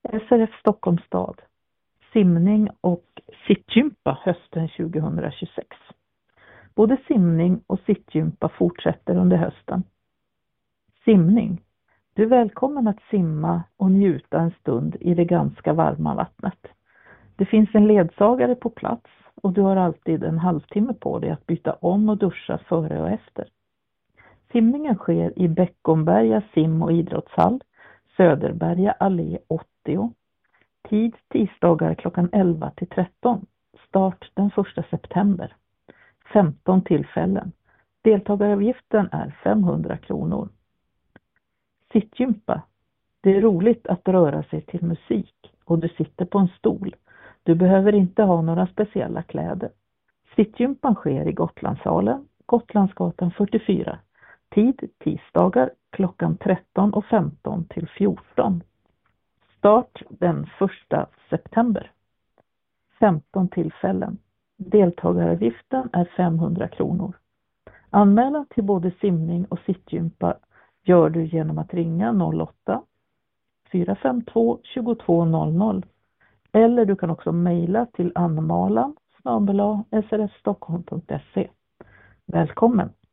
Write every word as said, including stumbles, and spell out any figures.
S R F Stockholms stad. Simning och sittgympa hösten tjugohundratjugosex. Både simning och sittgympa fortsätter under hösten. Simning. Du är välkommen att simma och njuta en stund i det ganska varma vattnet. Det finns en ledsagare på plats och du har alltid en halvtimme på dig att byta om och duscha före och efter. Simningen sker i Beckomberga sim- och idrottshall, Söderberga allé åttio. Tid tisdagar klockan elva till tretton. Start den första september. femton tillfällen. Deltagaravgiften är femhundra kronor. Sittgympa. Det är roligt att röra sig till musik och du sitter på en stol. Du behöver inte ha några speciella kläder. Sittgympan sker i Gotlandssalen, Gotlandsgatan fyrtiofyra. Tid tisdagar klockan tretton och femton till fjorton. Start den första september. femton tillfällen. Deltagaravgiften är femhundra kronor. Anmälan till både simning och sittgympa gör du genom att ringa noll åtta fyra fem två två två noll noll eller du kan också mejla till anmalan snabel-a s r f stockholm punkt se. Välkommen!